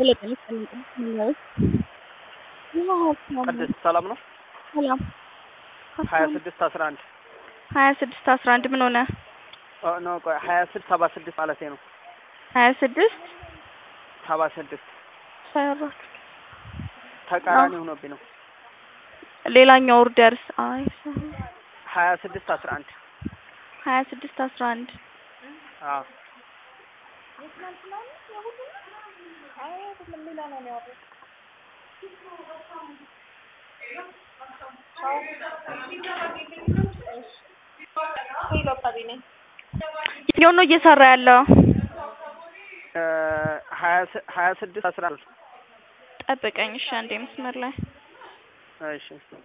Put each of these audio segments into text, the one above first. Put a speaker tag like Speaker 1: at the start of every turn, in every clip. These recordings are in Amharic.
Speaker 1: Telegram ነው
Speaker 2: ቅድስት ሰላም ነው?
Speaker 1: ሰላም
Speaker 2: 26 11
Speaker 1: 26 11 ምን ሆነ?
Speaker 2: ነው ቆይ 26 76 ማለት ነው።
Speaker 1: 26
Speaker 2: 76
Speaker 1: ሰራች
Speaker 2: ተቃራኒ ሆኖብኝ ነው።
Speaker 1: ሌላኛው ኦርደርስ አይ
Speaker 2: 26 11
Speaker 1: 26 11
Speaker 2: አዎ
Speaker 1: የትኛው ነው እየሰራ ያለው?
Speaker 2: 26 11
Speaker 1: ጠብቀኝ እሺ አንዴ መስመር ላይ
Speaker 2: እሺ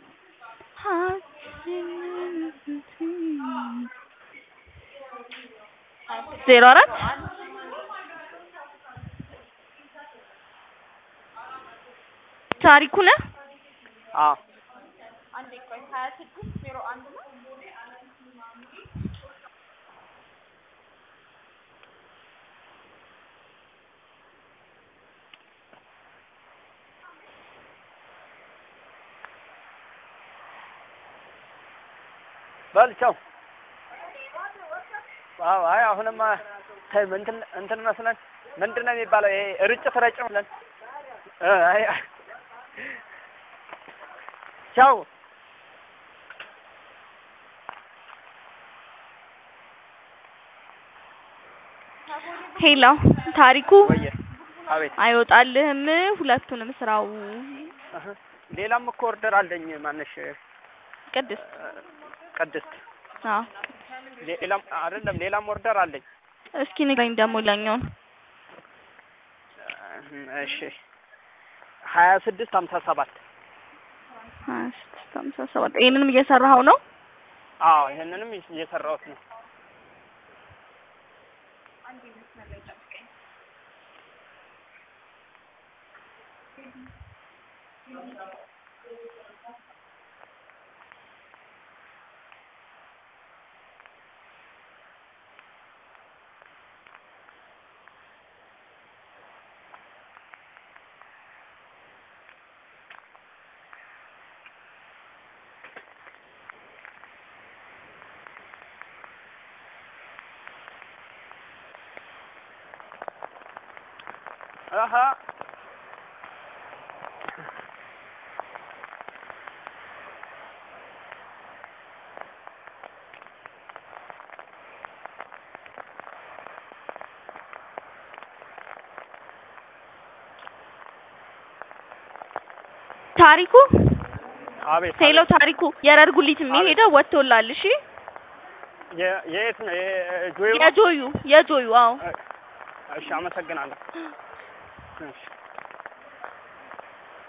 Speaker 1: 04 ታሪኩ ነህ?
Speaker 2: አዎ
Speaker 1: አንዴ ቆይ 26 01 ነው
Speaker 2: በልቻው አዎ አይ አሁንማ እንትን መስለን ምንድነው የሚባለው ይሄ ርጭት ረጭ ብለን አይ ቻው
Speaker 1: ሄሎ ታሪኩ
Speaker 2: ወየ አቤት
Speaker 1: አይወጣልህም ሁለቱንም ስራው
Speaker 2: ሌላም እኮ ኦርደር አለኝ ማነሽ ቅድስት
Speaker 1: አዎ
Speaker 2: ሌላም አይደለም ሌላም ኦርደር አለኝ
Speaker 1: እስኪ ንገረኝ ደግሞ ላኛው
Speaker 2: እሺ 26 57
Speaker 1: 26 57 ይሄንንም እየሰራኸው ነው?
Speaker 2: አዎ ይሄንንም እየሰራሁት ነው። አንዴ መስመር ላይ ጠብቀኝ Aha.
Speaker 1: ታሪኩ
Speaker 2: አቤት
Speaker 1: ሄሎ ታሪኩ የረርጉሊት የሚሄደው ወጥቶላል እሺ
Speaker 2: የት ነው
Speaker 1: የጆዩ አዎ
Speaker 2: እሺ አመሰግናለሁ እሺ